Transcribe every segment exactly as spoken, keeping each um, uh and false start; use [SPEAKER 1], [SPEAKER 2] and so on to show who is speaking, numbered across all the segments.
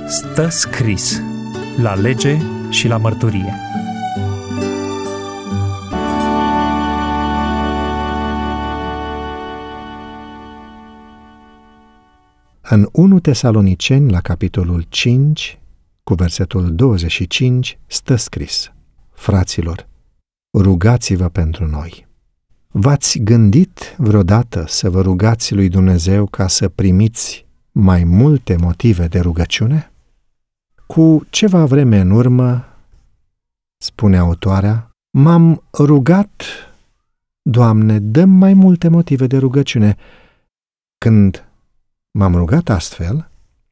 [SPEAKER 1] Stă scris la lege și la mărturie.
[SPEAKER 2] În unu Tesaloniceni, la capitolul cinci, cu versetul douăzeci și cinci, stă scris: Fraților, rugați-vă pentru noi. V-ați gândit vreodată să vă rugați lui Dumnezeu ca să primiți mai multe motive de rugăciune? Cu ceva vreme în urmă, spune autoarea, m-am rugat: Doamne, dă-mi mai multe motive de rugăciune. Când m-am rugat astfel,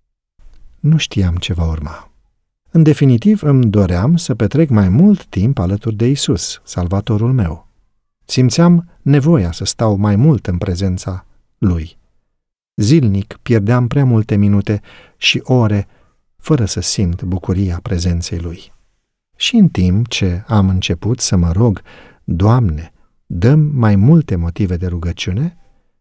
[SPEAKER 2] nu știam ce va urma. În definitiv, îmi doream să petrec mai mult timp alături de Isus, Salvatorul meu. Simțeam nevoia să stau mai mult în prezența Lui. Zilnic pierdeam prea multe minute și ore fără să simt bucuria prezenței Lui. Și în timp ce am început să mă rog: Doamne, dă-mi mai multe motive de rugăciune,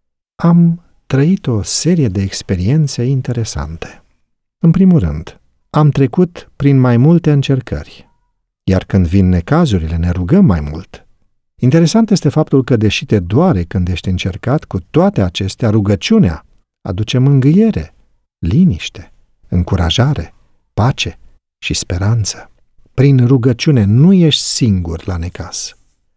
[SPEAKER 2] am trăit o serie de experiențe interesante. În primul rând, am trecut prin mai multe încercări, iar când vin necazurile, ne rugăm mai mult. Interesant este faptul că, deși te doare când ești încercat, cu toate acestea, rugăciunea aduce mângâiere, liniște, încurajare, pace și speranță. Prin rugăciune nu ești singur la necaz.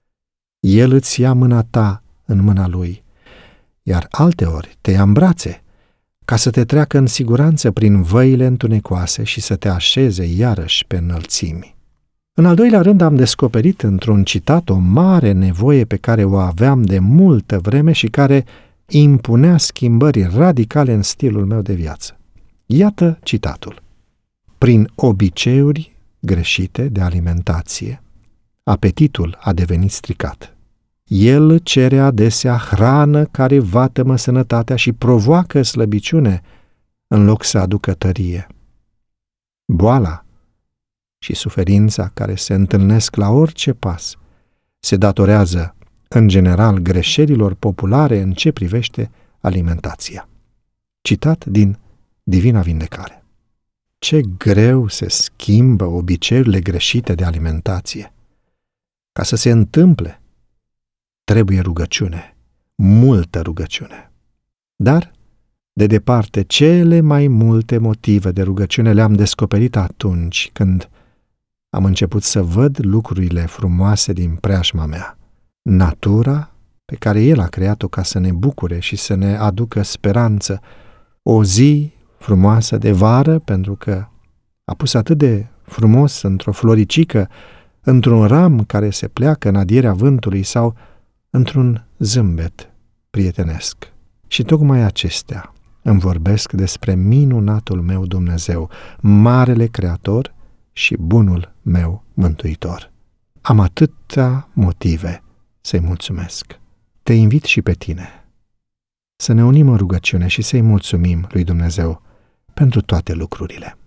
[SPEAKER 2] El îți ia mâna ta în mâna Lui, iar alteori te ia în brațe, ca să te treacă în siguranță prin văile întunecoase și să te așeze iarăși pe înălțimi. În al doilea rând, am descoperit într-un citat o mare nevoie pe care o aveam de multă vreme și care impunea schimbări radicale în stilul meu de viață. Iată citatul: Prin obiceiuri greșite de alimentație, apetitul a devenit stricat. El cere adesea hrană care vatămă sănătatea și provoacă slăbiciune în loc să aducă tărie. Boala și suferința care se întâlnesc la orice pas se datorează, în general, greșelilor populare în ce privește alimentația. Citat din Divina Vindecare. Ce greu se schimbă obiceiurile greșite de alimentație. Ca să se întâmple, trebuie rugăciune, multă rugăciune. Dar, de departe, cele mai multe motive de rugăciune le-am descoperit atunci când am început să văd lucrurile frumoase din preajma mea, natura pe care El a creat-o ca să ne bucure și să ne aducă speranță, o zi frumoasă de vară, pentru că a pus atât de frumos într-o floricică, într-un ram care se pleacă în adierea vântului sau într-un zâmbet prietenesc. Și tocmai acestea îmi vorbesc despre minunatul meu Dumnezeu, marele Creator și bunul meu Mântuitor. Am atâtea motive să-i mulțumesc. Te invit și pe tine să ne unim în rugăciune și să-i mulțumim lui Dumnezeu pentru toate lucrurile.